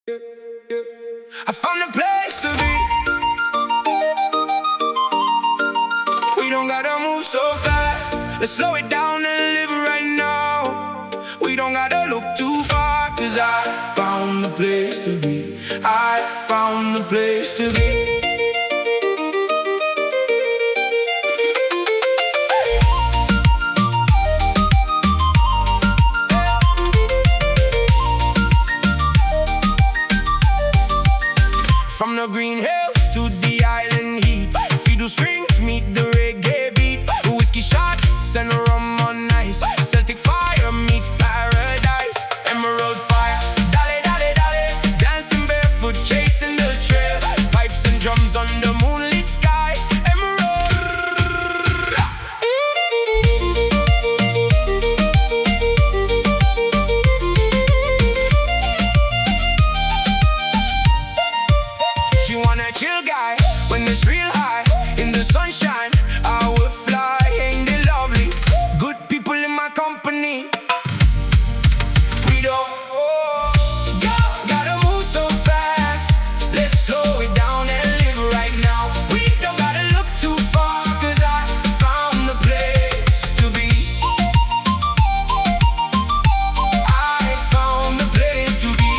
I found a place to be. We don't gotta move so fast. Let's slow it down and live right now. We don't gotta look too far, 'cause I found the place to be. I found the place to be. From the green hills to the island heat, fiddle strings meet the reggae beat. Whiskey shots and rum on ice, Celtic fire meets paradise. Emerald fire, dale, dale, dale, dancing barefoot, chasing the trail. Pipes and drums on the moonlit sky. She want a chill guy when it's real high. In the sunshine, I will fly. Ain't it lovely? Good people in my company. We don't gotta move so fast. Let's slow it down and live right now. We don't gotta look too far, 'cause I found the place to be. I found the place to be.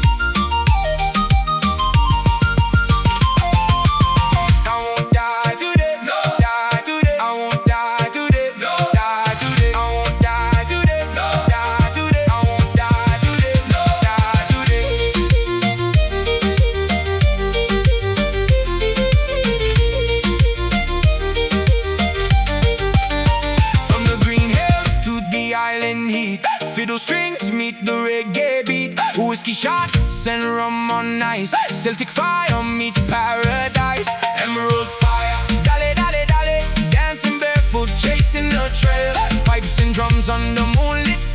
Fiddle strings meet the reggae beat. Whiskey shots and rum on ice, Celtic fire meets paradise. Emerald fire, dale, dale, dale, dancing barefoot, chasing the trail. Pipes and drums on the moonlit sky.